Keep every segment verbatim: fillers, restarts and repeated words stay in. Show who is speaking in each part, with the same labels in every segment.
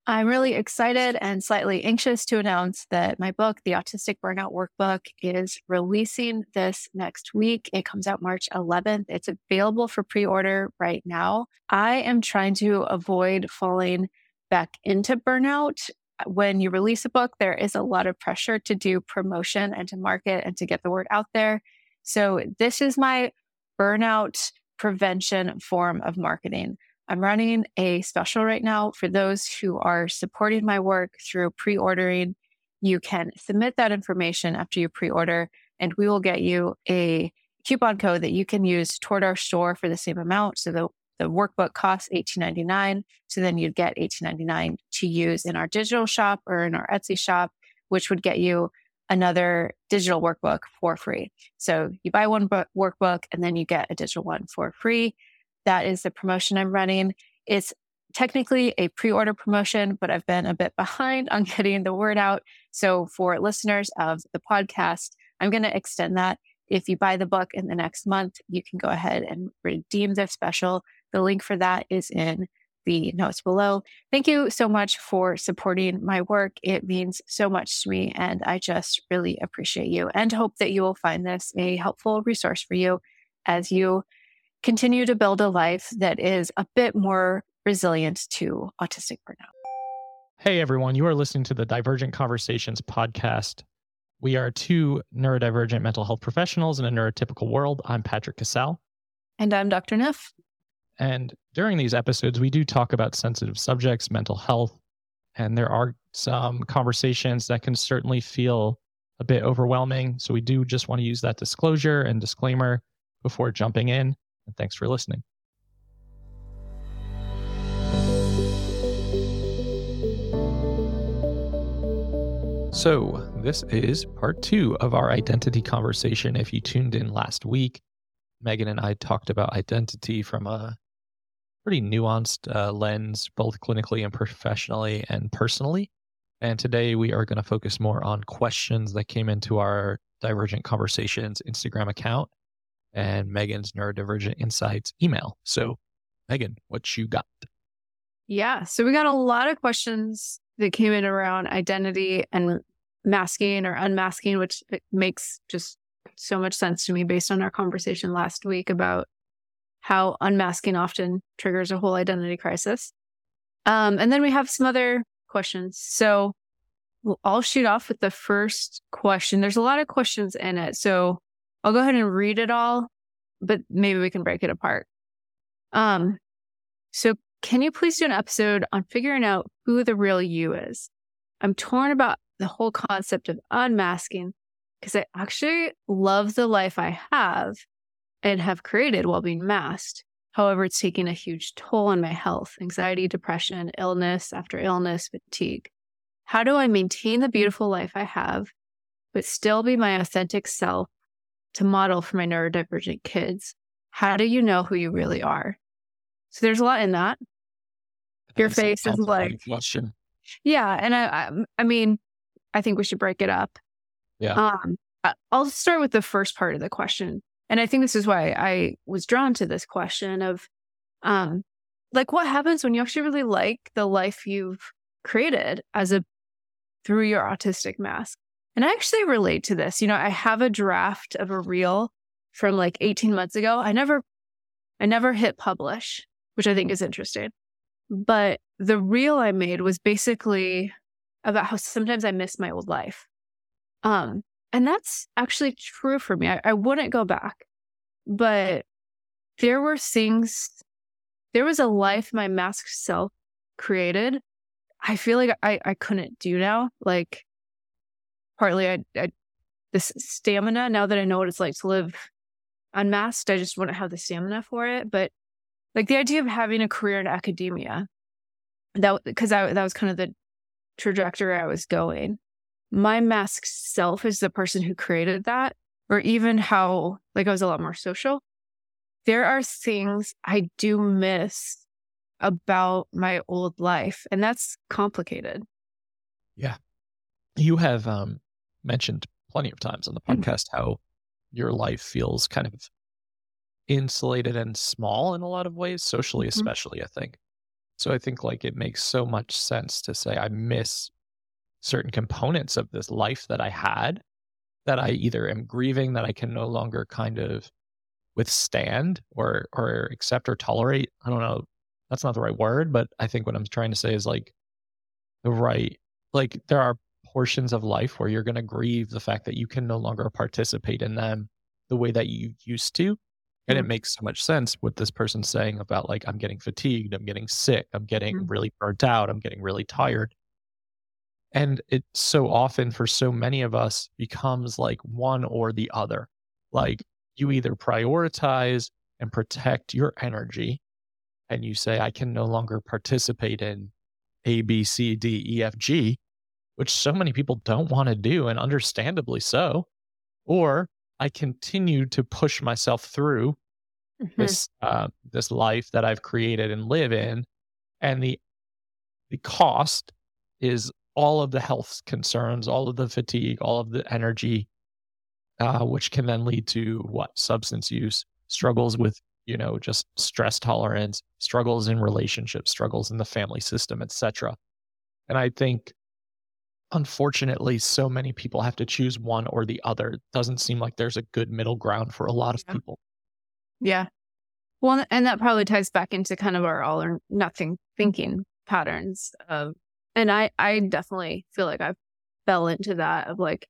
Speaker 1: I'm really excited and slightly anxious to announce that my book, The Autistic Burnout Workbook, is releasing this next week. It comes out March eleventh. It's available for pre-order right now. I am trying to avoid falling back into burnout. When you release a book, there is a lot of pressure to do promotion and to market and to get the word out there. So this is my burnout prevention form of marketing. I'm running a special right now for those who are supporting my work through pre-ordering. You can submit that information after you pre-order, and we will get you a coupon code that you can use toward our store for the same amount. So the, the workbook costs eighteen ninety-nine. So then you'd get eighteen ninety-nine to use in our digital shop or in our Etsy shop, which would get you another digital workbook for free. So you buy one book, workbook, and then you get a digital one for free. That is the promotion I'm running. It's technically a pre-order promotion, but I've been a bit behind on getting the word out. So for listeners of the podcast, I'm going to extend that. If you buy the book in the next month, you can go ahead and redeem the special. The link for that is in the notes below. Thank you so much for supporting my work. It means so much to me, and I just really appreciate you and hope that you will find this a helpful resource for you as you continue to build a life that is a bit more resilient to autistic burnout.
Speaker 2: Hey, everyone. You are listening to the Divergent Conversations podcast. We are two neurodivergent mental health professionals in a neurotypical world. I'm Patrick Casal.
Speaker 1: And I'm Doctor Neff.
Speaker 2: And during these episodes, we do talk about sensitive subjects, mental health, and there are some conversations that can certainly feel a bit overwhelming. So we do just want to use that disclosure and disclaimer before jumping in. And thanks for listening. So this is part two of our identity conversation. If you tuned in last week, Megan and I talked about identity from a pretty nuanced uh, lens, both clinically and professionally and personally. And today we are going to focus more on questions that came into our Divergent Conversations Instagram account and Megan's Neurodivergent Insights email. So, Megan, what you got?
Speaker 1: Yeah, so we got a lot of questions that came in around identity and masking or unmasking, which makes just so much sense to me based on our conversation last week about how unmasking often triggers a whole identity crisis. Um, and then we have some other questions. So I'll shoot off with the first question. There's a lot of questions in it, so I'll go ahead and read it all, but maybe we can break it apart. Um, so can you please do an episode on figuring out who the real you is? I'm torn about the whole concept of unmasking because I actually love the life I have and have created while being masked. However, it's taking a huge toll on my health, anxiety, depression, illness after illness, fatigue. How do I maintain the beautiful life I have, but still be my authentic self to model for my neurodivergent kids? How do you know who you really are? So there's a lot in that. Your face is like,
Speaker 2: question.
Speaker 1: Yeah. And I, I, I mean, I think we should break it up.
Speaker 2: Yeah.
Speaker 1: Um, I- I'll start with the first part of the question. And I think this is why I was drawn to this question of, um, like, what happens when you actually really like the life you've created as a, through your autistic mask? And I actually relate to this. You know, I have a draft of a reel from like eighteen months ago. I never, I never hit publish, which I think is interesting. But the reel I made was basically about how sometimes I miss my old life. Um, and that's actually true for me. I, I wouldn't go back, but there were things, there was a life my masked self created. I feel like I, I couldn't do now. Like, partly I, I, this stamina, now that I know what it's like to live unmasked, I just wouldn't have the stamina for it. But like the idea of having a career in academia, that because that was kind of the trajectory I was going. My masked self is the person who created that, or even how, like, I was a lot more social. There are things I do miss about my old life, and that's complicated.
Speaker 2: Yeah. You have um, mentioned plenty of times on the podcast how your life feels kind of insulated and small in a lot of ways, socially
Speaker 1: Mm-hmm.
Speaker 2: especially, I think. So I think like it makes so much sense to say I miss certain components of this life that I had, that I either am grieving, that I can no longer kind of withstand or or accept or tolerate. I don't know. That's not the right word, but I think what I'm trying to say is like the right, like there are portions of life where you're going to grieve the fact that you can no longer participate in them the way that you used to. And it
Speaker 1: Mhm.
Speaker 2: makes so much sense what this person's saying about like, I'm getting fatigued, I'm getting sick, I'm getting
Speaker 1: Mhm.
Speaker 2: really burnt out, I'm getting really tired. And it so often for so many of us becomes like one or the other. Like you either prioritize and protect your energy and you say, I can no longer participate in A, B, C, D, E, F, G, which so many people don't want to do, and understandably so. Or I continue to push myself through
Speaker 1: Mhm.
Speaker 2: this uh, this life that I've created and live in, and the the cost is all of the health concerns, all of the fatigue, all of the energy, uh, which can then lead to what? Substance use, struggles with, you know, just stress tolerance, struggles in relationships, struggles in the family system, et cetera. And I think, unfortunately, so many people have to choose one or the other. It doesn't seem like there's a good middle ground for a lot of
Speaker 1: Yeah.
Speaker 2: people.
Speaker 1: Yeah. Well, and that probably ties back into kind of our all or nothing thinking patterns of, and I, I definitely feel like I fell into that of like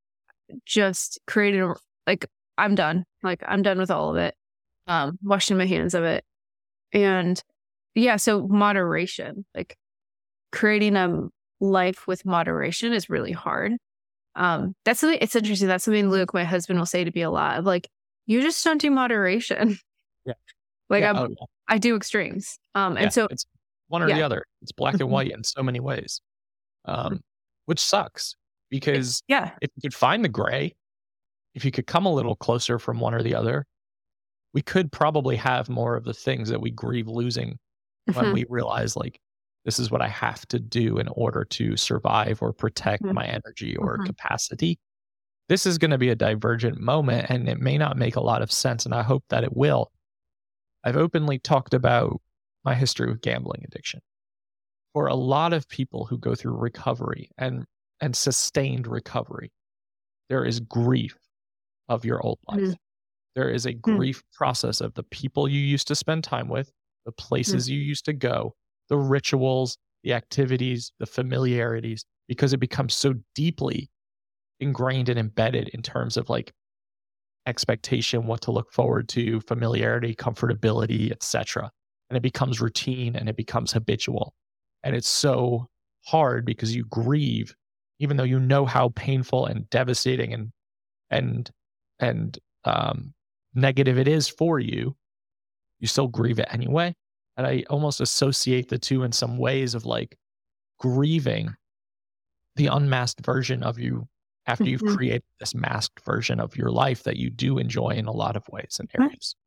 Speaker 1: just creating a, like, I'm done. Like, I'm done with all of it. Um, washing my hands of it. And yeah, so moderation, like creating a life with moderation is really hard. Um, that's something, it's interesting. That's something Luke, my husband, will say to me a lot of like, you just don't do moderation.
Speaker 2: Yeah.
Speaker 1: Like
Speaker 2: Yeah.
Speaker 1: I'm,
Speaker 2: Oh, yeah.
Speaker 1: I do extremes. Um, and
Speaker 2: Yeah.
Speaker 1: so,
Speaker 2: It's one or the
Speaker 1: yeah.
Speaker 2: other. It's black and
Speaker 1: Mhm.
Speaker 2: white in so many ways,
Speaker 1: Mhm.
Speaker 2: um, which sucks
Speaker 1: It-
Speaker 2: because
Speaker 1: yeah.
Speaker 2: if you could find the gray, if you could come a little closer from one or the other, we could probably have more of the things that we grieve losing when
Speaker 1: Mhm.
Speaker 2: we realize, like, this is what I have to do in order to survive or protect
Speaker 1: Mhm.
Speaker 2: my energy or
Speaker 1: Mhm.
Speaker 2: capacity. This is going to be a divergent moment and it may not make a lot of sense. And I hope that it will. I've openly talked about my history with gambling addiction. For a lot of people who go through recovery and, and sustained recovery, there is grief of your old
Speaker 1: Mhm.
Speaker 2: life. There is a
Speaker 1: Mhm.
Speaker 2: grief process of the people you used to spend time with, the
Speaker 1: Mhm.
Speaker 2: places you used to go, the rituals, the activities, the familiarities, because it becomes so deeply ingrained and embedded in terms of like expectation, what to look forward to, familiarity, comfortability, et cetera. And it becomes routine and it becomes habitual. And it's so hard because you grieve, even though you know how painful and devastating and and and um, negative it is for you, you still grieve it anyway. And I almost associate the two in some ways of like grieving the unmasked version of you after you've
Speaker 1: Mhm.
Speaker 2: created this masked version of your life that you do enjoy in a lot of ways and
Speaker 1: Mhm.
Speaker 2: areas.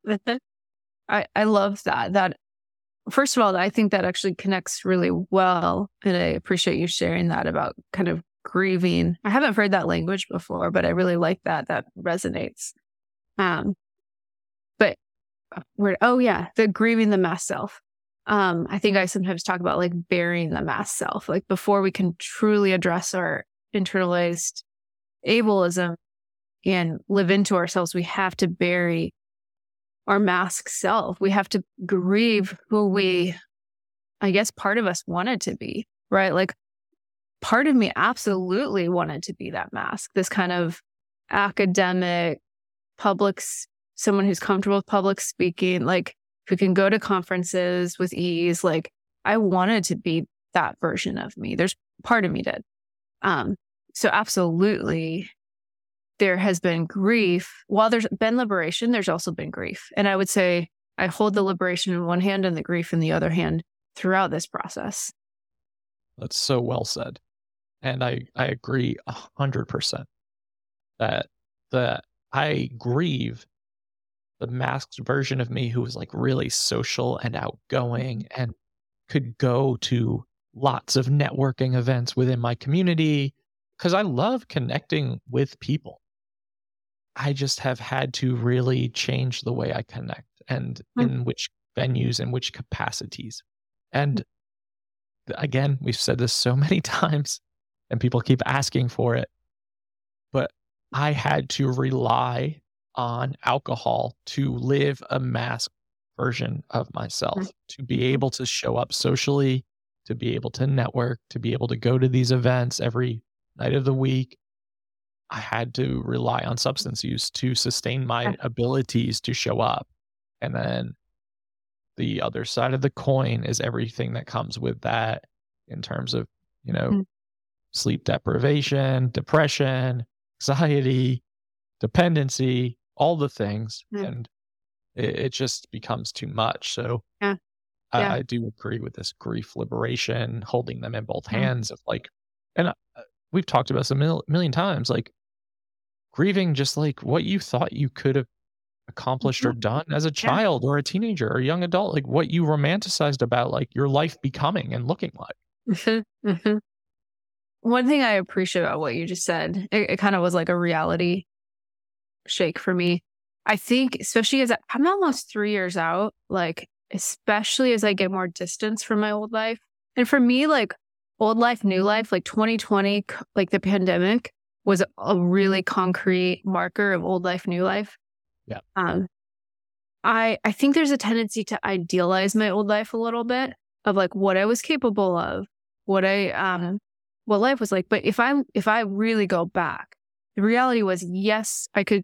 Speaker 1: I, I love that. That first of all, I think that actually connects really well. And I appreciate you sharing that about kind of grieving. I haven't heard that language before, but I really like that. That resonates. Um, but uh, where, oh yeah, the grieving the mass self. Um, I think I sometimes talk about like burying the mass self, like before we can truly address our internalized ableism and live into ourselves, we have to bury our mask self. We have to grieve who we, I guess, part of us wanted to be, right? Like part of me absolutely wanted to be that mask, this kind of academic, public, s- someone who's comfortable with public speaking, like who can go to conferences with ease. Like I wanted to be that version of me. There's part of me did. Um, so absolutely there has been grief. While there's been liberation, there's also been grief. And I would say I hold the liberation in one hand and the grief in the other hand throughout this process.
Speaker 2: That's so well said. And I, I agree a hundred percent that that I grieve the masked version of me who was like really social and outgoing and could go to lots of networking events within my community because I love connecting with people. I just have had to really change the way I connect and
Speaker 1: Mm,
Speaker 2: in which venues and which capacities. And again, we've said this so many times and people keep asking for it, but I had to rely on alcohol to live a masked version of myself, to be able to show up socially, to be able to network, to be able to go to these events every night of the week. I had to rely on substance use to sustain my abilities to show up. And then the other side of the coin is everything that comes with that in terms of, you know, mm. sleep deprivation, depression, anxiety, dependency, all the things. Mm. And it, it just becomes too much. So
Speaker 1: yeah. Yeah.
Speaker 2: I, I do agree with this grief liberation, holding them in both hands mm. of like, and uh, we've talked about this a mil- million times, like grieving just like what you thought you could have accomplished mm-hmm. or done as a child yeah. or a teenager or a young adult, like what you romanticized about like your life becoming and looking like.
Speaker 1: Mm-hmm. Mm-hmm. One thing I appreciate about what you just said, it, it kind of was like a reality shake for me. I think, especially as I, I'm almost three years out, like, especially as I get more distance from my old life. And for me, like old life, new life, like twenty twenty, like the pandemic was a really concrete marker of old life, new life.
Speaker 2: Yeah.
Speaker 1: Um, I I think there's a tendency to idealize my old life a little bit of like what I was capable of, what I um what life was like. But if I if I really go back, the reality was yes, I could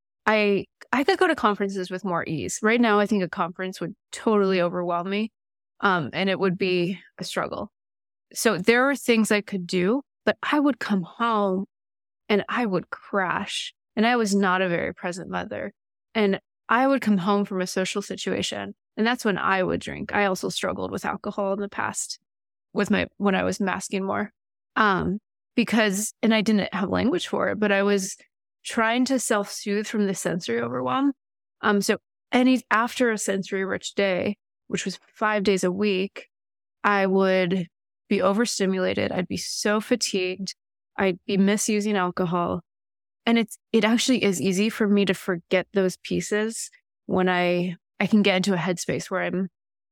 Speaker 1: I I could go to conferences with more ease. Right now, I think a conference would totally overwhelm me, um, and it would be a struggle. So there are things I could do, but I would come home and I would crash. And I was not a very present mother. And I would come home from a social situation, and that's when I would drink. I also struggled with alcohol in the past with my, when I was masking more. Um, because, and I didn't have language for it, but I was trying to self-soothe from the sensory overwhelm. Um, so any, after a sensory rich day, which was five days a week, I would be overstimulated. I'd be so fatigued. I'd be misusing alcohol. And it's, it actually is easy for me to forget those pieces when I, I can get into a headspace where I'm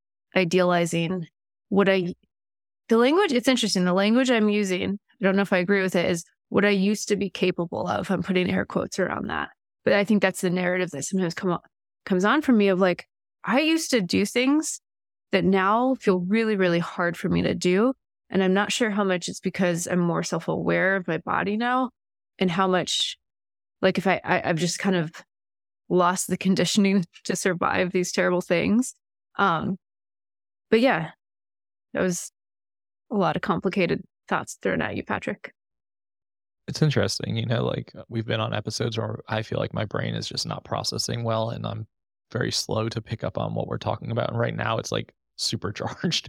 Speaker 1: idealizing what I, the language, it's interesting. The language I'm using, I don't know if I agree with it, is what I used to be capable of. I'm putting air quotes around that. But I think that's the narrative that sometimes come on, comes on for me of like, I used to do things that now feel really, really hard for me to do. And I'm not sure how much it's because I'm more self-aware of my body now and how much, like if I, I I've just kind of lost the conditioning to survive these terrible things. Um, but yeah, that was a lot of complicated thoughts thrown at you, Patrick.
Speaker 2: It's interesting, you know, like we've been on episodes where I feel like my brain is just not processing well and I'm very slow to pick up on what we're talking about. And right now it's like supercharged.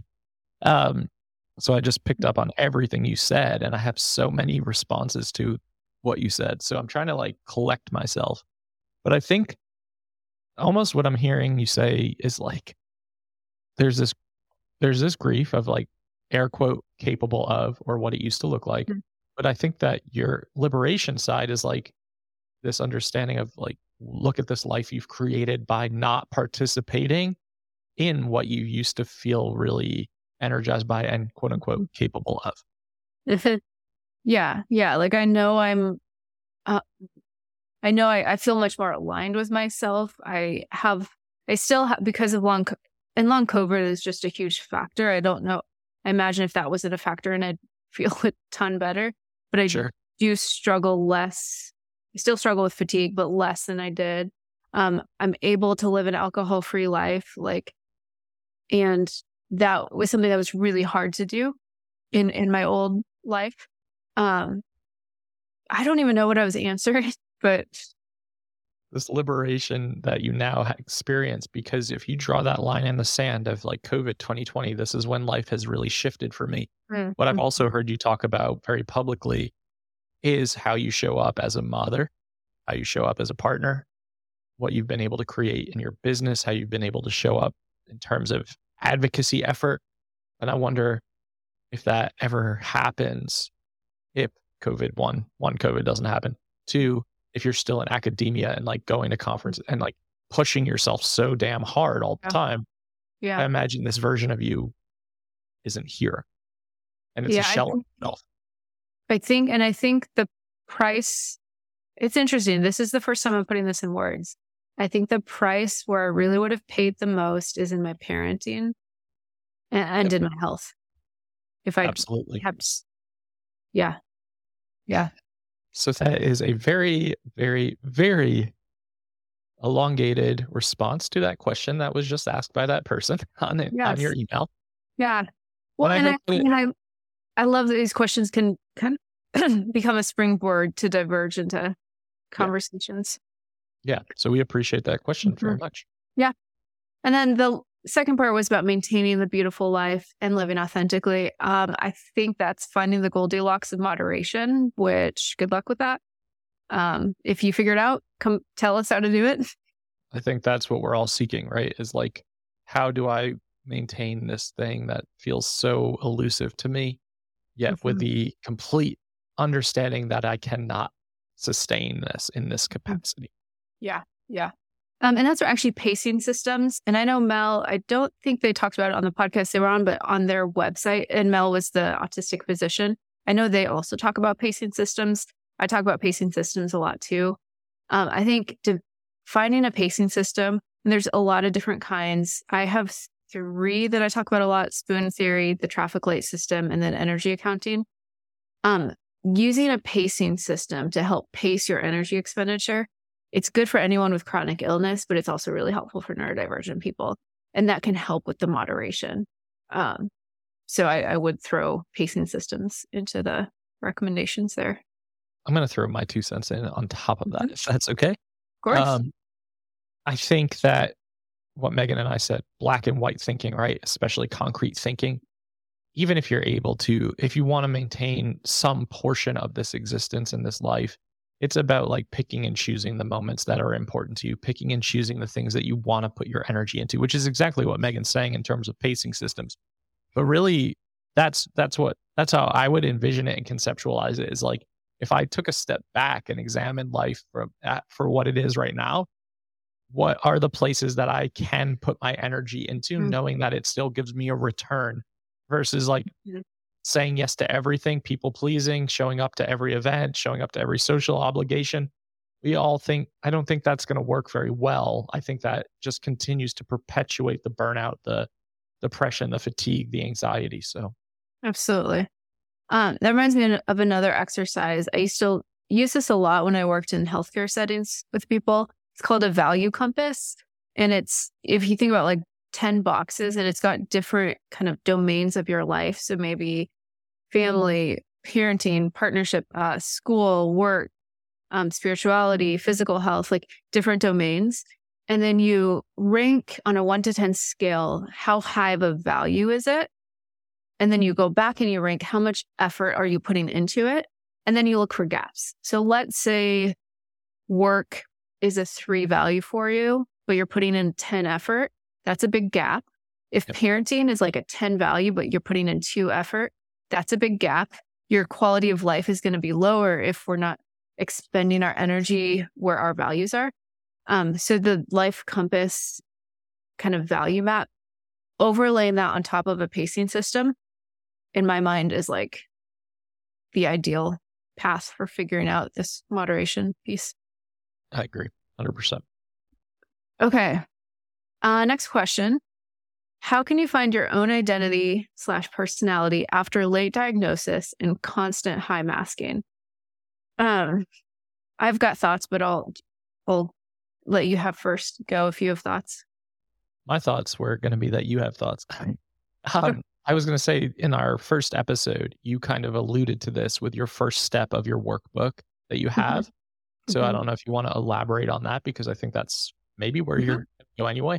Speaker 2: Um, so I just picked up on everything you said and I have so many responses to what you said. So I'm trying to like collect myself. But I think almost what I'm hearing you say is like, there's this, there's this grief of like air quote capable of, or what it used to look like. Mm-hmm. But I think that your liberation side is like this understanding of like, look at this life you've created by not participating in what you used to feel really energized by and quote unquote capable of.
Speaker 1: Yeah. Yeah. Like I know I'm, uh, I know I, I feel much more aligned with myself. I have, I still have, because of long, and long COVID is just a huge factor. I don't know. I imagine if that wasn't a factor and I'd feel a ton better, but I
Speaker 2: sure.
Speaker 1: do struggle less. I still struggle with fatigue, but less than I did. Um, I'm able to live an alcohol-free life, like, and that was something that was really hard to do in, in my old life. Um, I don't even know what I was answering, but
Speaker 2: this liberation that you now experience, because if you draw that line in the sand of like COVID twenty twenty, this is when life has really shifted for me. Mm-hmm. What I've also heard you talk about very publicly is how you show up as a mother, how you show up as a partner, what you've been able to create in your business, how you've been able to show up in terms of advocacy effort. And I wonder if that ever happens, if COVID, one, one, COVID doesn't happen. Two, if you're still in academia and like going to conferences and like pushing yourself so damn hard all the
Speaker 1: yeah.
Speaker 2: time.
Speaker 1: Yeah.
Speaker 2: I imagine this version of you isn't here. And it's
Speaker 1: Yeah,
Speaker 2: a
Speaker 1: I
Speaker 2: shell of
Speaker 1: think,
Speaker 2: itself.
Speaker 1: I think, and I think the price, it's interesting. This is the first time I'm putting this in words. I think the price where I really would have paid the most is in my parenting and, and
Speaker 2: Yep.
Speaker 1: in my health. If I
Speaker 2: Absolutely.
Speaker 1: kept, yeah, yeah.
Speaker 2: So that is a very, very, very elongated response to that question that was just asked by that person on it, on your
Speaker 1: Yes.
Speaker 2: email.
Speaker 1: Yeah. Well,
Speaker 2: And I
Speaker 1: and
Speaker 2: hope
Speaker 1: I,
Speaker 2: that,
Speaker 1: and I, I love that these questions can kind of become a springboard to diverge into
Speaker 2: yeah,
Speaker 1: conversations.
Speaker 2: yeah. So we appreciate that question very
Speaker 1: Mhm.
Speaker 2: much.
Speaker 1: Yeah. And then the second part was about maintaining the beautiful life and living authentically. Um, I think that's finding the Goldilocks of moderation, which good luck with that. Um, if you figure it out, come tell us how to do it.
Speaker 2: I think that's what we're all seeking, right? Is like, how do I maintain this thing that feels so elusive to me, yet with
Speaker 1: Mhm.
Speaker 2: the complete understanding that I cannot sustain this in this capacity?
Speaker 1: Yeah. Yeah. Um, and that's where actually pacing systems. And I know Mel, I don't think they talked about it on the podcast they were on, but on their website, and Mel was the autistic physician. I know they also talk about pacing systems. I talk about pacing systems a lot too. Um, I think to finding a pacing system, and there's a lot of different kinds. I have three that I talk about a lot: spoon theory, the traffic light system, and then energy accounting. Um, using a pacing system to help pace your energy expenditure, it's good for anyone with chronic illness, but it's also really helpful for neurodivergent people. And that can help with the moderation. Um, so I, I would throw pacing systems into the recommendations there.
Speaker 2: I'm going to throw my two cents in on top of that,
Speaker 1: Mhm.
Speaker 2: if that's okay.
Speaker 1: Of course.
Speaker 2: Um, I think that what Megan and I said, black and white thinking, right? Especially concrete thinking. Even if you're able to, if you want to maintain some portion of this existence in this life, it's about like picking and choosing the moments that are important to you, picking and choosing the things that you want to put your energy into, which is exactly what Megan's saying in terms of pacing systems. But really, that's that's what that's how I would envision it and conceptualize it, is like, if I took a step back and examined life for for what it is right now, what are the places that I can put my energy into,
Speaker 1: Mm.
Speaker 2: knowing that it still gives me a return, versus like
Speaker 1: Mhm.
Speaker 2: saying yes to everything, people pleasing, showing up to every event, showing up to every social obligation. We all think, I don't think that's going to work very well. I think that just continues to perpetuate the burnout, the depression, the fatigue, the anxiety. So,
Speaker 1: Absolutely. Um, that reminds me of another exercise. I used to use this a lot when I worked in healthcare settings with people. It's called a value compass. And it's, if you think about like ten boxes, and it's got different kind of domains of your life. So maybe family, parenting, partnership, uh, school, work, um, spirituality, physical health, like different domains. And then you rank on a one to ten scale, how high of a value is it? And then you go back and you rank how much effort are you putting into it? And then you look for gaps. So let's say work is a three value for you, but you're putting in ten effort. That's a big gap. If
Speaker 2: yep.
Speaker 1: parenting is like a ten value, but you're putting in two effort, that's a big gap. Your quality of life is going to be lower if we're not expending our energy where our values are. Um, so the life compass kind of value map, overlaying that on top of a pacing system, in my mind, is like the ideal path for figuring out this moderation piece.
Speaker 2: I agree, one hundred percent.
Speaker 1: Okay. Uh, next question. How can you find your own identity slash personality after late diagnosis and constant high masking? Um, I've got thoughts, but I'll, I'll let you have first go if you have thoughts.
Speaker 2: My thoughts were going to be that you have thoughts. um, I was going to say, in our first episode, you kind of alluded to this with your first step of your workbook that you have. Mm-hmm. So mm-hmm. I don't know if you want to elaborate on that, because I think that's maybe where mm-hmm. you're going to go anyway.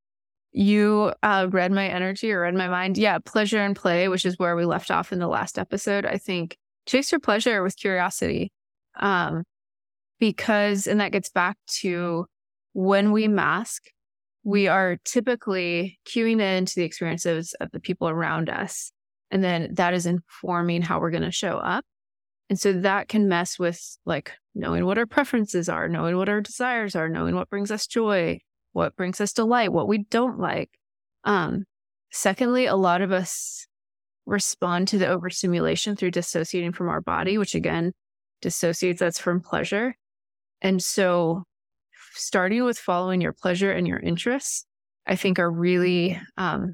Speaker 1: You uh, read my energy or read my mind. Yeah, pleasure and play, which is where we left off in the last episode. I think chase your pleasure with curiosity. Um, because, and that gets back to when we mask, we are typically cueing into the experiences of the people around us. And then that is informing how we're going to show up. And so that can mess with like knowing what our preferences are, knowing what our desires are, knowing what brings us joy, what brings us delight, what we don't like. Um, secondly, a lot of us respond to the overstimulation through dissociating from our body, which again, dissociates us from pleasure. And so starting with following your pleasure and your interests, I think are really um,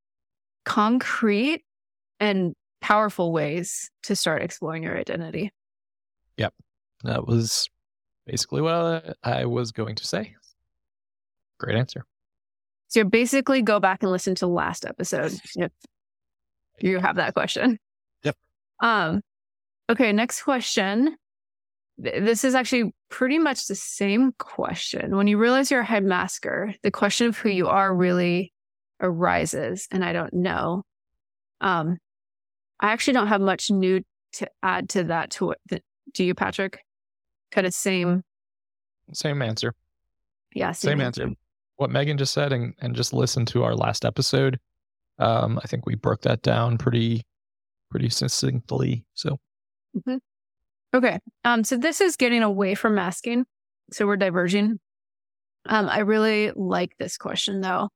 Speaker 1: concrete and powerful ways to start exploring your identity.
Speaker 2: Yep. That was basically what I was going to say. Great answer.
Speaker 1: So basically go back and listen to the last episode if you have that question.
Speaker 2: Yep.
Speaker 1: Um, okay, next question. This is actually pretty much the same question. When you realize you're a head masker, the question of who you are really arises, and I don't know. Um, I actually don't have much new to add to that. To it. Do you, Patrick? Kind of same.
Speaker 2: Same answer.
Speaker 1: Yeah,
Speaker 2: same, same answer. answer. What Megan just said, and, and just listen to our last episode. Um, I think we broke that down pretty, pretty succinctly. So.
Speaker 1: Mm-hmm. Okay. Um, so this is getting away from masking. So we're diverging. Um, I really like this question though.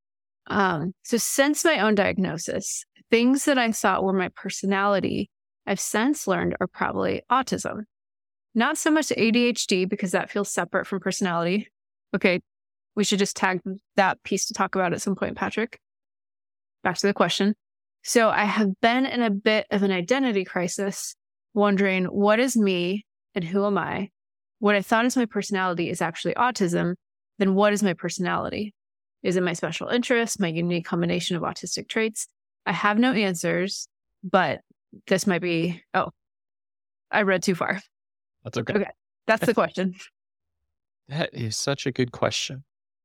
Speaker 1: Um, so since my own diagnosis, things that I thought were my personality, I've since learned are probably autism. Not so much A D H D because that feels separate from personality. Okay. We should just tag that piece to talk about at some point, Patrick. Back to the question. So I have been in a bit of an identity crisis, wondering what is me and who am I? What I thought is my personality is actually autism. Then what is my personality? Is it my special interest, my unique combination of autistic traits? I have no answers, but this might be, oh, I read too far.
Speaker 2: That's okay.
Speaker 1: Okay. That's the question.
Speaker 2: That is such a good question.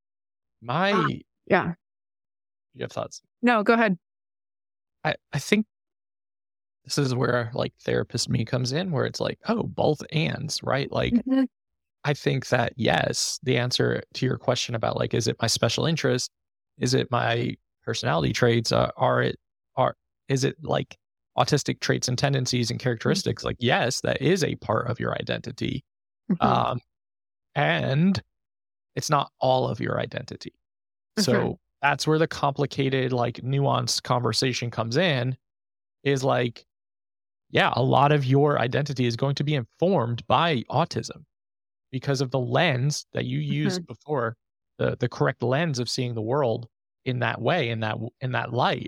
Speaker 2: My, ah,
Speaker 1: yeah.
Speaker 2: You have thoughts?
Speaker 1: No, go ahead.
Speaker 2: I, I think this is where like therapist me comes in, where it's like, oh, both ands, right? Like, mm-hmm. I think that yes, the answer to your question about like, is it my special interest? Is it my personality traits? Uh, are it, are, is it like autistic traits and tendencies and characteristics? Mm-hmm. Like, yes, that is a part of your identity. Mm-hmm. Um, and it's not all of your identity. Mm-hmm. So that's where the complicated, like nuanced conversation comes in, is like, yeah, a lot of your identity is going to be informed by autism because of the lens that you used mm-hmm. before, the the correct lens of seeing the world in that way, in that in that light.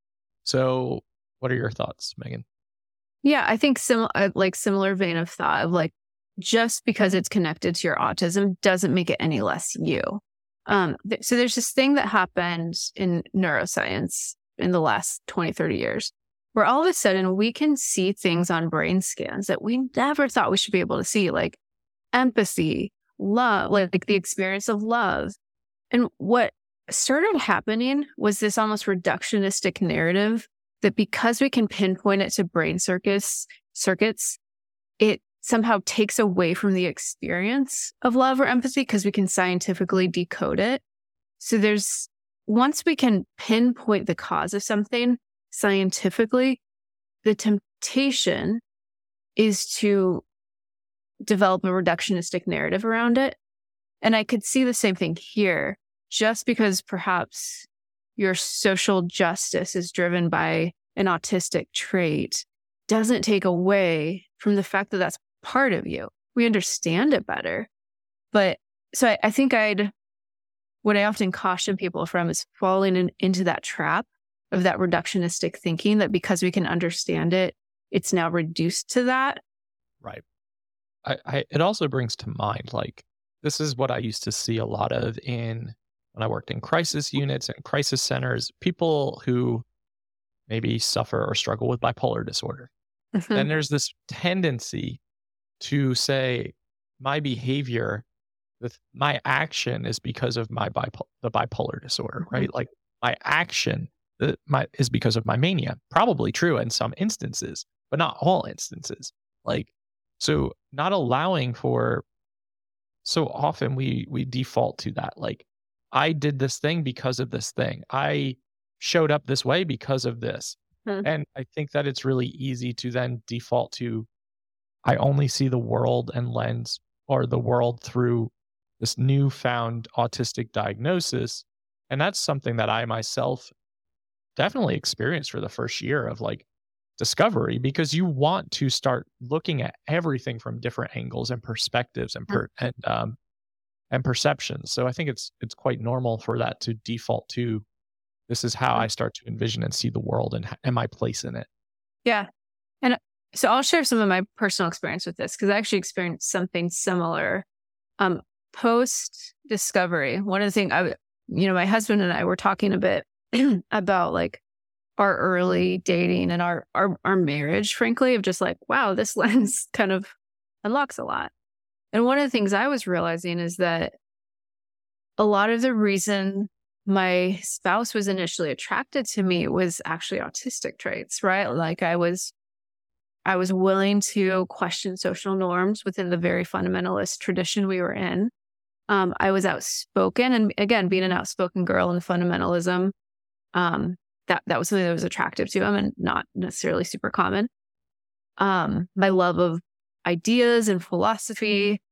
Speaker 2: So what are your thoughts, Megan?
Speaker 1: Yeah, I think sim- like similar vein of thought of like, just because it's connected to your autism doesn't make it any less you. Um, th- so there's this thing that happened in neuroscience in the last twenty, thirty years, where all of a sudden we can see things on brain scans that we never thought we should be able to see, like empathy, love, like, like the experience of love. And what started happening was this almost reductionistic narrative that because we can pinpoint it to brain circuits, circuits, it somehow takes away from the experience of love or empathy because we can scientifically decode it. So there's, once we can pinpoint the cause of something scientifically, the temptation is to develop a reductionistic narrative around it. And I could see the same thing here, just because perhaps your social justice is driven by an autistic trait doesn't take away from the fact that that's part of you. We understand it better. But so I, I think I'd, what I often caution people from is falling in, into that trap of that reductionistic thinking that because we can understand it, it's now reduced to that.
Speaker 2: Right. I, I it also brings to mind, like, this is what I used to see a lot of in when I worked in crisis units and crisis centers, people who maybe suffer or struggle with bipolar disorder. Mm-hmm. Then there's this tendency to say, my behavior, with my action is because of my bipolar, the bipolar disorder, mm-hmm. right? Like my action uh, my, is because of my mania. Probably true in some instances, but not all instances. Like, so not allowing for, so often we we default to that. Like, I did this thing because of this thing. I showed up this way because of this. Hmm. And I think that it's really easy to then default to, I only see the world and lens or the world through this newfound autistic diagnosis. And that's something that I myself definitely experienced for the first year of like discovery, because you want to start looking at everything from different angles and perspectives and per, and um and perceptions. So I think it's it's quite normal for that to default to, this is how I start to envision and see the world and, h- and my place in it.
Speaker 1: Yeah. And uh, so I'll share some of my personal experience with this because I actually experienced something similar. Um, Post discovery, one of the things I, w- you know, my husband and I were talking a bit about like our early dating and our, our, our marriage, frankly, of just like, wow, this lens kind of unlocks a lot. And one of the things I was realizing is that a lot of the reason my spouse was initially attracted to me was actually autistic traits, right? Like I was I was willing to question social norms within the very fundamentalist tradition we were in. Um, I was outspoken, and again, being an outspoken girl in the fundamentalism, um, that that was something that was attractive to him and not necessarily super common. Um, my love of ideas and philosophy,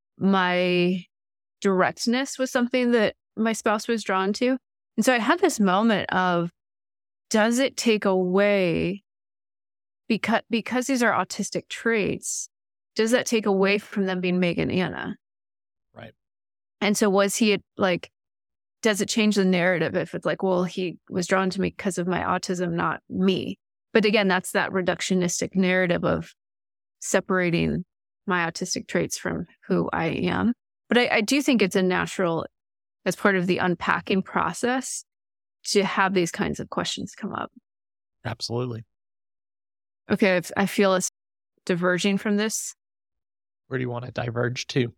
Speaker 1: my directness was something that my spouse was drawn to. And so I had this moment of, does it take away, because because these are autistic traits, does that take away from them being Meg and Anna?
Speaker 2: Right.
Speaker 1: And so was he like, does it change the narrative if it's like, well, he was drawn to me because of my autism, not me? But again, that's that reductionistic narrative of separating my autistic traits from who I am. But I, I do think it's a natural, as part of the unpacking process, to have these kinds of questions come up.
Speaker 2: Absolutely.
Speaker 1: Okay, if I feel us diverging from this.
Speaker 2: Where do you want to diverge to?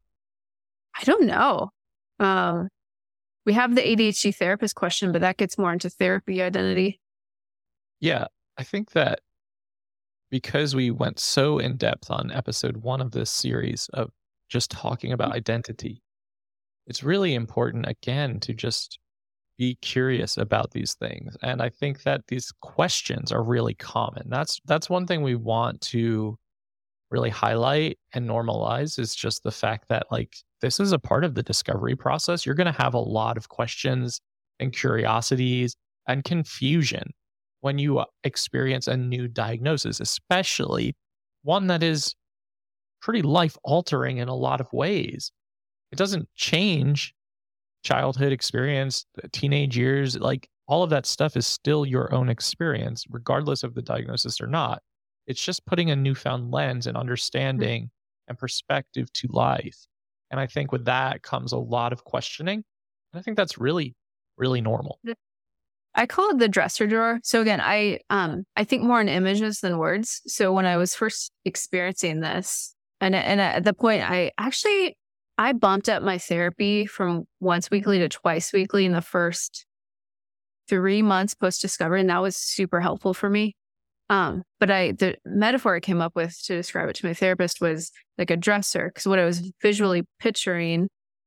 Speaker 1: I don't know. Um, we have the A D H D therapist question, but that gets more into therapy identity.
Speaker 2: Yeah, I think that because we went so in depth on episode one of this series of just talking about identity, it's really important, again, to just be curious about these things. And I think that these questions are really common. That's that's one thing we want to really highlight and normalize, is just the fact that like this is a part of the discovery process. You're going to have a lot of questions and curiosities and confusion when you uh, experience a new diagnosis, especially one that is pretty life altering in a lot of ways. It doesn't change childhood experience, the teenage years, like all of that stuff is still your own experience, regardless of the diagnosis or not. It's just putting a newfound lens and understanding and perspective to life. And I think with that comes a lot of questioning. And I think that's really, really normal.
Speaker 1: I call it the dresser drawer. So again, I um I think more in images than words. So when I was first experiencing this, and and at the point I actually I bumped up my therapy from once weekly to twice weekly in the first three months post discovery, and that was super helpful for me. Um, but I the metaphor I came up with to describe it to my therapist was like a dresser, because what I was visually picturing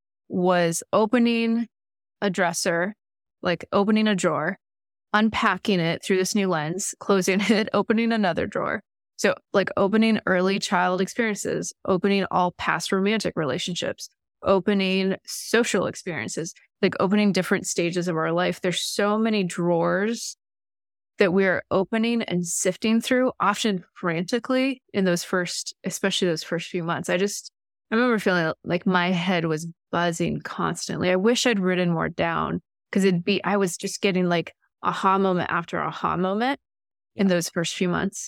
Speaker 1: was opening a dresser, like opening a drawer, unpacking it through this new lens, closing it, opening another drawer. So like opening early child experiences, opening all past romantic relationships, opening social experiences, like opening different stages of our life. There's so many drawers that we're opening and sifting through, often frantically in those first, especially those first few months. I just, I remember feeling like my head was buzzing constantly. I wish I'd written more down, because it'd be, I was just getting like aha moment after aha moment in those first few months.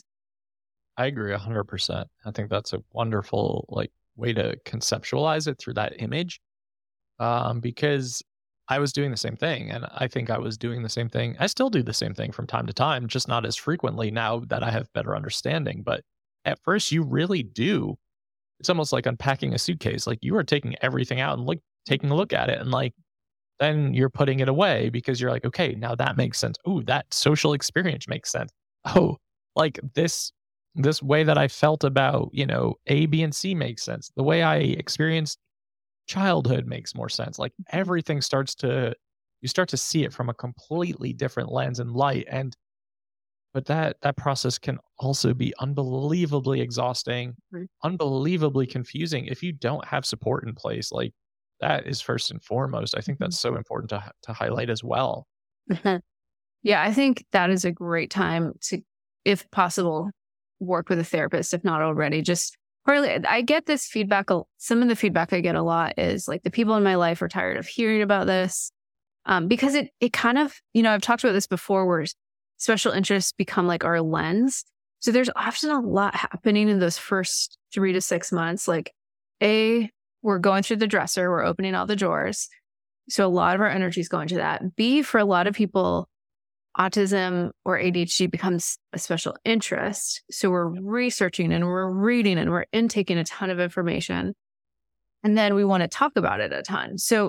Speaker 2: I agree one hundred percent. I think that's a wonderful like way to conceptualize it through that image, um, because I was doing the same thing, and I think I was doing the same thing. I still do the same thing from time to time, just not as frequently now that I have better understanding. But at first, you really do. It's almost like unpacking a suitcase. Like you are taking everything out and look, taking a look at it, and like then you're putting it away because you're like, okay, now that makes sense. Oh, that social experience makes sense. Oh, like this this way that I felt about, you know, A, B, and C makes sense. The way I experienced childhood makes more sense. Like everything starts to, you start to see it from a completely different lens and light. And, but that, that process can also be unbelievably exhausting,
Speaker 1: Right.
Speaker 2: unbelievably confusing if you don't have support in place. Like that is first and foremost. I think that's so important to, to highlight as well.
Speaker 1: Yeah, I think that is a great time to, if possible, work with a therapist, if not already. Just partly, I get this feedback. a- Some of the feedback I get a lot is like the people in my life are tired of hearing about this, um, because it it kind of, you know, I've talked about this before, where special interests become like our lens. So there's often a lot happening in those first three to six months. Like, A, we're going through the dresser, we're opening all the drawers. So a lot of our energy is going to that. B, for a lot of people, autism or A D H D becomes a special interest. So we're researching and we're reading and we're intaking a ton of information. And then we want to talk about it a ton. So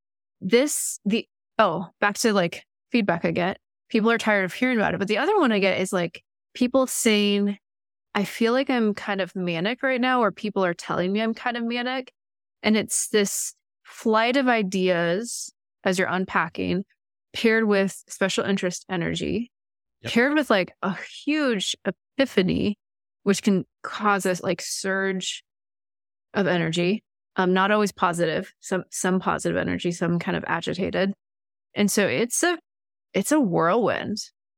Speaker 1: this, the, oh, back to like feedback I get. People are tired of hearing about it. But the other one I get is like people saying, I feel like I'm kind of manic right now, or people are telling me I'm kind of manic. And it's this flight of ideas as you're unpacking, paired with special interest energy,
Speaker 2: Yep.
Speaker 1: paired with like a huge epiphany, which can cause a like surge of energy. Um, not always positive, some some positive energy, some kind of agitated. And so it's a it's a whirlwind.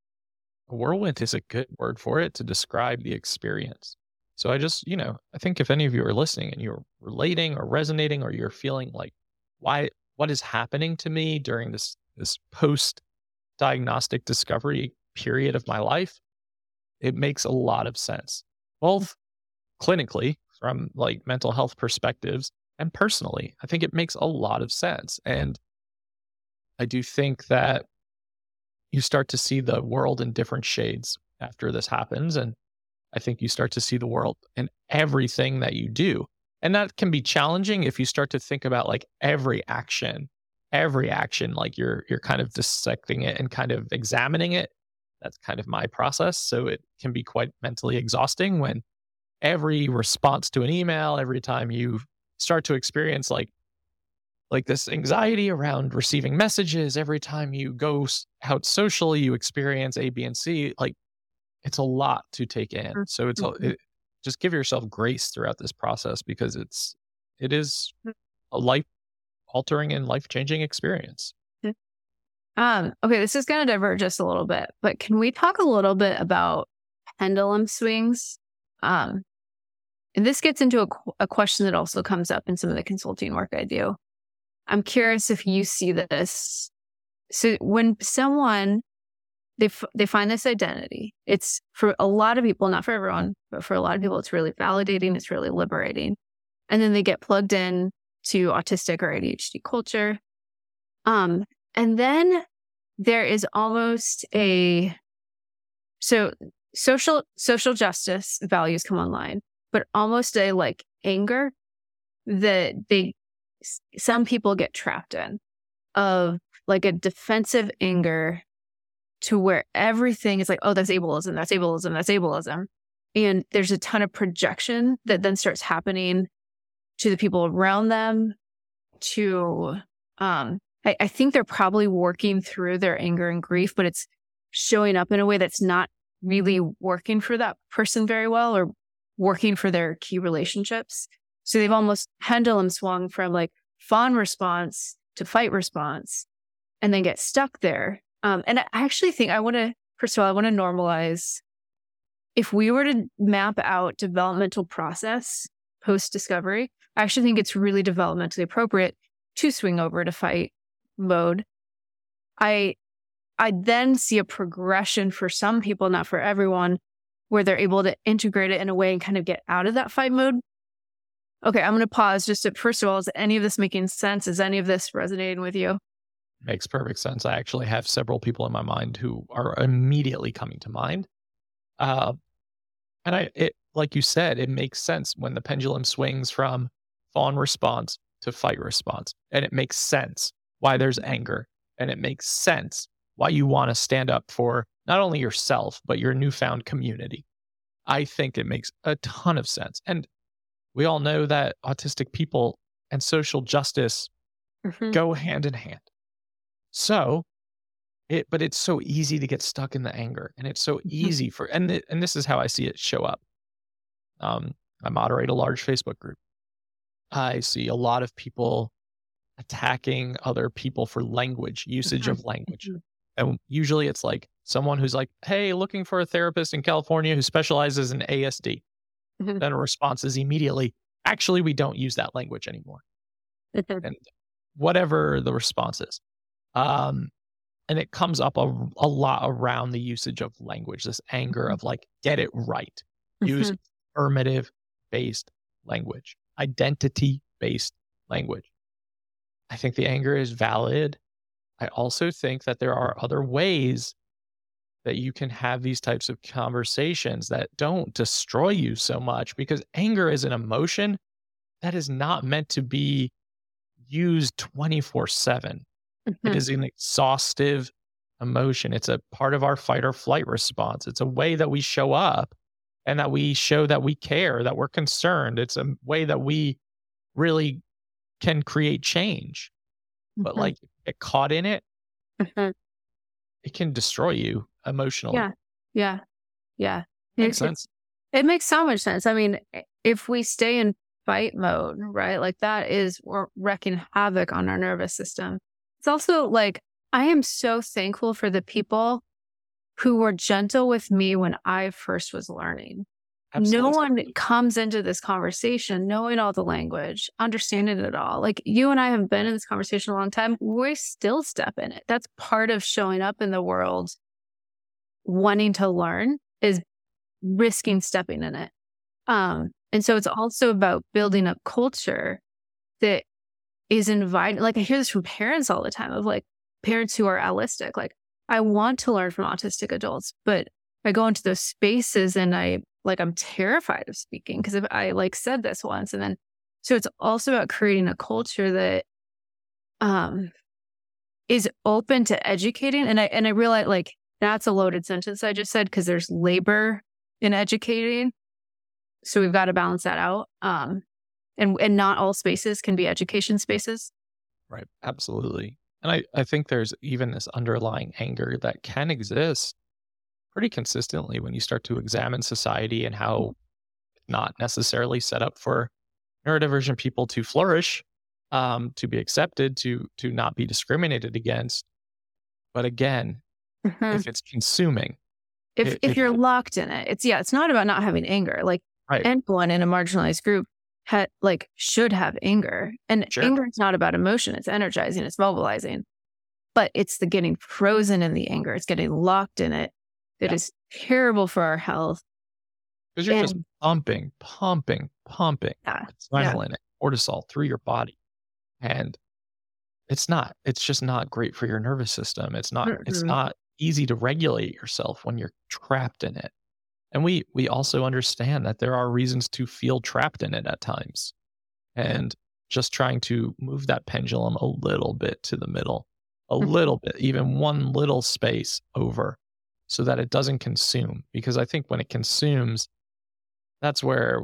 Speaker 2: A whirlwind is a good word for it to describe the experience. So I just, you know, I think if any of you are listening and you're relating or resonating, or you're feeling like, why, what is happening to me during this this post diagnostic discovery period of my life, it makes a lot of sense, both clinically from like mental health perspectives and personally. I think it makes a lot of sense. And I do think that you start to see the world in different shades after this happens. And I think you start to see the world in everything that you do. And that can be challenging if you start to think about like every action, every action, like you're you're kind of dissecting it and kind of examining it. That's kind of my process. So it can be quite mentally exhausting when every response to an email, every time you start to experience like like this anxiety around receiving messages, every time you go s- out socially, you experience A, B, and C. Like it's a lot to take in. So it's a,
Speaker 1: Mhm.
Speaker 2: it, just give yourself grace throughout this process, because it's it is a life altering and life changing experience.
Speaker 1: Um, okay, this is going to diverge just a little bit, but can we talk a little bit about pendulum swings? Um, and this gets into a, qu- a question that also comes up in some of the consulting work I do. I'm curious if you see this. So when someone they f- they find this identity, it's for a lot of people, not for everyone, but for a lot of people, it's really validating. It's really liberating, and then they get plugged in to autistic or A D H D culture. Um, and then there is almost a so social social justice values come online, but almost a like anger that they s- some people get trapped in, of like a defensive anger, to where everything is like, oh, that's ableism, that's ableism, that's ableism. And there's a ton of projection that then starts happening to the people around them, to um I, I think they're probably working through their anger and grief, but it's showing up in a way that's not really working for that person very well, or working for their key relationships. So they've almost pendulum swung from like fawn response to fight response, and then get stuck there. Um, and I actually think I want to, first of all, I want to normalize, if we were to map out developmental process post discovery, I actually think it's really developmentally appropriate to swing over to fight mode. I I then see a progression for some people, not for everyone, where they're able to integrate it in a way and kind of get out of that fight mode. Okay, I'm going to pause just to, first of all, is any of this making sense? Is any of this resonating with you?
Speaker 2: Makes perfect sense. I actually have several people in my mind who are immediately coming to mind. Uh, and I, it, like you said, it makes sense when the pendulum swings from fawn response to fight response. And it makes sense why there's anger. And it makes sense why you want to stand up for not only yourself, but your newfound community. I think it makes a ton of sense. And we all know that autistic people and social justice
Speaker 1: Mhm.
Speaker 2: go hand in hand. So, it, but it's so easy to get stuck in the anger, and it's so easy for, and it, and this is how I see it show up. Um, I moderate a large Facebook group. I see a lot of people attacking other people for language, usage
Speaker 1: Mhm.
Speaker 2: of language.
Speaker 1: Mhm.
Speaker 2: And usually it's like someone who's like, hey, looking for a therapist in California who specializes in A S D.
Speaker 1: Mhm.
Speaker 2: Then a response is immediately, actually, we don't use that language anymore. And whatever the response is. Um, and it comes up a, a lot around the usage of language, this anger of like, get it right. Use
Speaker 1: Mhm.
Speaker 2: affirmative based language, identity based language. I think the anger is valid. I also think that there are other ways that you can have these types of conversations that don't destroy you so much, because anger is an emotion that is not meant to be used twenty-four seven. It
Speaker 1: Mhm.
Speaker 2: is an exhaustive emotion. It's a part of our fight or flight response. It's a way that we show up and that we show that we care, that we're concerned. It's a way that we really can create change. But
Speaker 1: Mhm.
Speaker 2: like, get caught in it,
Speaker 1: Mhm.
Speaker 2: it can destroy you emotionally.
Speaker 1: Yeah. Yeah. Yeah.
Speaker 2: Makes
Speaker 1: It, it's
Speaker 2: sense.
Speaker 1: it makes so much sense. I mean, i- if we stay in fight mode, right? Like that is we're wreaking havoc on our nervous system. It's also like I am so thankful for the people who were gentle with me when I first was learning. No
Speaker 2: Absolutely.
Speaker 1: one comes into this conversation knowing all the language, understanding it all. Like you and I have been in this conversation a long time. We still step in it. That's part of showing up in the world, wanting to learn is risking stepping in it. Um, and so it's also about building up culture that is inviting. Like I hear this from parents all the time of like parents who are allistic. Like I want to learn from autistic adults, but I go into those spaces and I like I'm terrified of speaking because if I like said this once and then so it's also about creating a culture that um is open to educating. And I and I realize like that's a loaded sentence I just said because there's labor in educating. So we've got to balance that out. Um and and not all spaces can be education spaces.
Speaker 2: Right. Absolutely. And I, I think there's even this underlying anger that can exist pretty consistently when you start to examine society and how it's not necessarily set up for neurodivergent people to flourish, um, to be accepted, to to not be discriminated against. But again,
Speaker 1: Mhm.
Speaker 2: if it's consuming,
Speaker 1: If
Speaker 2: it,
Speaker 1: if
Speaker 2: it
Speaker 1: you're locked in it, it's yeah, it's not about not having anger. Like
Speaker 2: right,
Speaker 1: anyone in a marginalized group had like should have anger. And
Speaker 2: sure,
Speaker 1: anger is not about emotion, it's energizing, it's mobilizing. But it's the getting frozen in the anger, it's getting locked in it that
Speaker 2: yeah,
Speaker 1: is terrible for our health.
Speaker 2: because you're just
Speaker 1: And
Speaker 2: pumping, pumping, pumping
Speaker 1: yeah, yeah.
Speaker 2: adrenaline, and cortisol through your body, and it's not. It's just not great for your nervous system. It's not. It's
Speaker 1: Mm-mm.
Speaker 2: not easy to regulate yourself when you're trapped in it. And we we also understand that there are reasons to feel trapped in it at times. And just trying to move that pendulum a little bit to the middle, a little bit, even one little space over so that it doesn't consume. Because I think when it consumes, that's where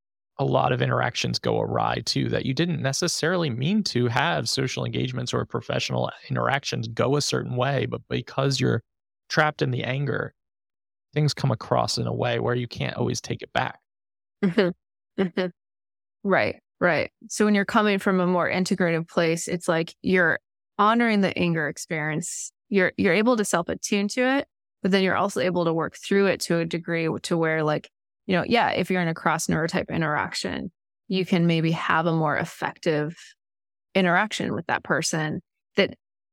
Speaker 2: a lot of interactions go awry too, that you didn't necessarily mean to have social engagements or professional interactions go a certain way, but because you're trapped in the anger, things come across in a way where you can't always take it back.
Speaker 1: Mhm. Mhm. Right, right. So when you're coming from a more integrative place, it's like you're honoring the anger experience. You're you're able to self-attune to it, but then you're also able to work through it to a degree to where like, you know, yeah, if you're in a cross neurotype interaction, you can maybe have a more effective interaction with that person that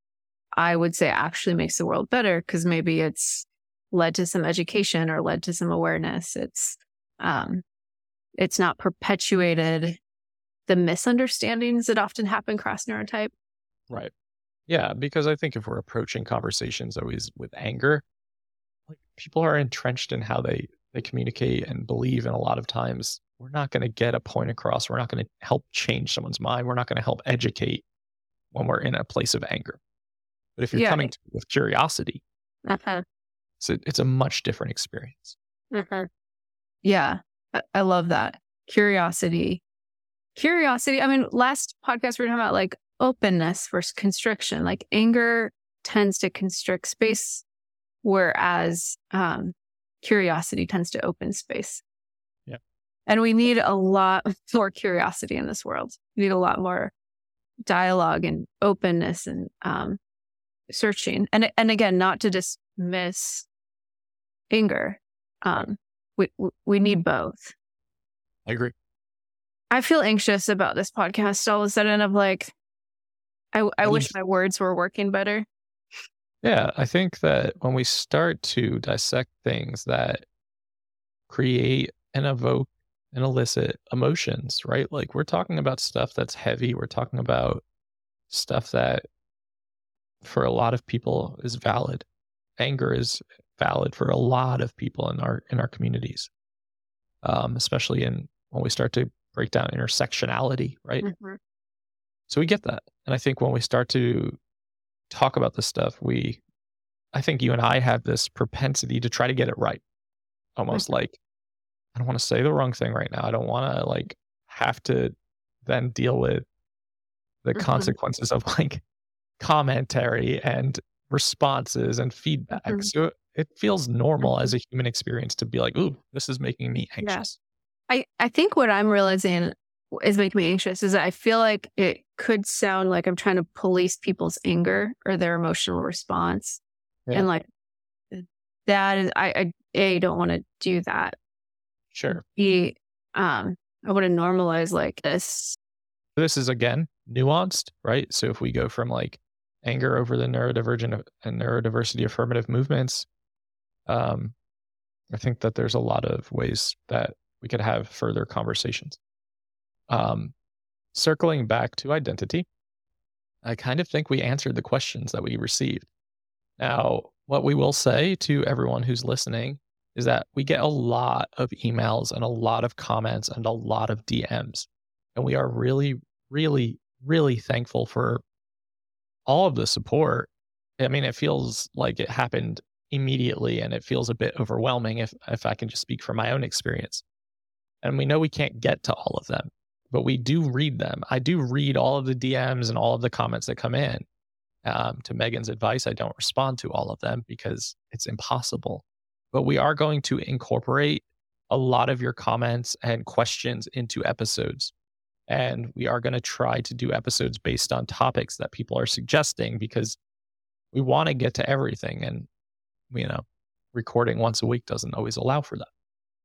Speaker 1: I would say actually makes the world better because maybe it's led to some education or led to some awareness. It's um it's not perpetuated the misunderstandings that often happen cross neurotype.
Speaker 2: Right. Yeah, because I think if we're approaching conversations always with anger, like people are entrenched in how they they communicate and believe, and a lot of times we're not going to get a point across. We're not going to help change someone's mind. We're not going to help educate when we're in a place of anger. But if you're
Speaker 1: Yeah.
Speaker 2: coming to with curiosity,
Speaker 1: Uh-huh.
Speaker 2: it's a, it's a much different experience.
Speaker 1: Uh-huh. Yeah. I, I love that. Curiosity. Curiosity. I mean, last podcast we were talking about like openness versus constriction. Like anger tends to constrict space, whereas um, curiosity tends to open space.
Speaker 2: Yeah.
Speaker 1: And we need a lot more curiosity in this world. We need a lot more dialogue and openness and um, searching. And and again, not to dismiss anger. Um, we we need both.
Speaker 2: I agree.
Speaker 1: I feel anxious about this podcast all of a sudden of like, I, I wish my words were working better.
Speaker 2: Yeah, I think that when we start to dissect things that create and evoke and elicit emotions, right? Like we're talking about stuff that's heavy. We're talking about stuff that for a lot of people is valid. Anger is valid for a lot of people in our in our communities, um, especially in when we start to break down intersectionality, right?
Speaker 1: Mm-hmm.
Speaker 2: So we get that. And I think when we start to talk about this stuff, we, I think you and I have this propensity to try to get it right. Almost mm-hmm. like, I don't want to say the wrong thing right now. I don't want to like have to then deal with the mm-hmm. consequences of like commentary and responses and feedback. Mm-hmm. So it feels normal mm-hmm. as a human experience to be like, ooh, this is making me anxious.
Speaker 1: Yeah. I, I think what I'm realizing is making me anxious is that I feel like it could sound like I'm trying to police people's anger or their emotional response. Yeah. And like that is, I, I A, don't want to do that.
Speaker 2: Sure.
Speaker 1: B, um, I want to normalize like this.
Speaker 2: This is again, nuanced, right? So if we go from like anger over the neurodivergent and neurodiversity affirmative movements, um, I think that there's a lot of ways that we could have further conversations. Um, circling back to identity, I kind of think we answered the questions that we received. Now, what we will say to everyone who's listening is that we get a lot of emails and a lot of comments and a lot of D Ms. And we are really, really, really thankful for all of the support. I mean, it feels like it happened immediately and it feels a bit overwhelming if, if I can just speak from my own experience. And we know we can't get to all of them, but we do read them. I do read all of the D Ms and all of the comments that come in. Um, to Megan's advice, I don't respond to all of them because it's impossible. But we are going to incorporate a lot of your comments and questions into episodes. And we are going to try to do episodes based on topics that people are suggesting because we want to get to everything. And, you know, recording once a week doesn't always allow for that.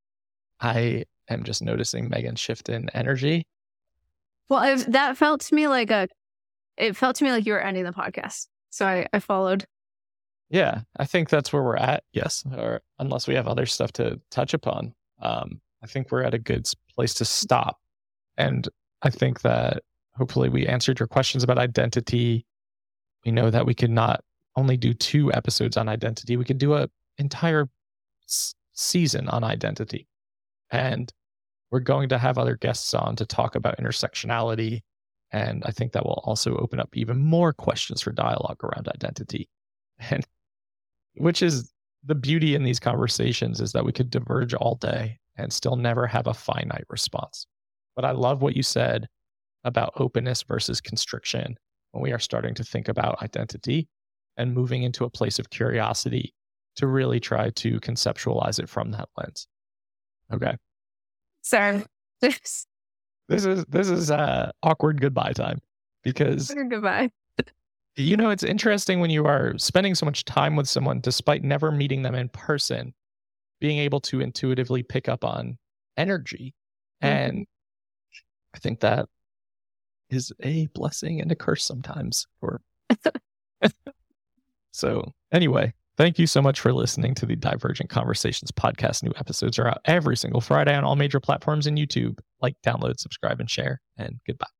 Speaker 2: I am just noticing Megan's shift in energy.
Speaker 1: Well, if that felt to me like a, it felt to me like you were ending the podcast. So I, I followed.
Speaker 2: Yeah, I think that's where we're at. Yes. Or unless we have other stuff to touch upon. Um, I think we're at a good place to stop. And I think that hopefully we answered your questions about identity. We know that we could not only do two episodes on identity, we could do an entire s- season on identity. And we're going to have other guests on to talk about intersectionality. And I think that will also open up even more questions for dialogue around identity. And which is the beauty in these conversations is that we could diverge all day and still never have a finite response. But I love what you said about openness versus constriction when we are starting to think about identity and moving into a place of curiosity to really try to conceptualize it from that lens. Okay.
Speaker 1: Sorry.
Speaker 2: This is this is uh, awkward goodbye time because
Speaker 1: goodbye.
Speaker 2: You know, it's interesting when you are spending so much time with someone despite never meeting them in person, being able to intuitively pick up on energy. Mm-hmm. And I think that is a blessing and a curse sometimes. Or So anyway, thank you so much for listening to the Divergent Conversations podcast. New episodes are out every single Friday on all major platforms and YouTube. Like, download, subscribe, and share. And goodbye.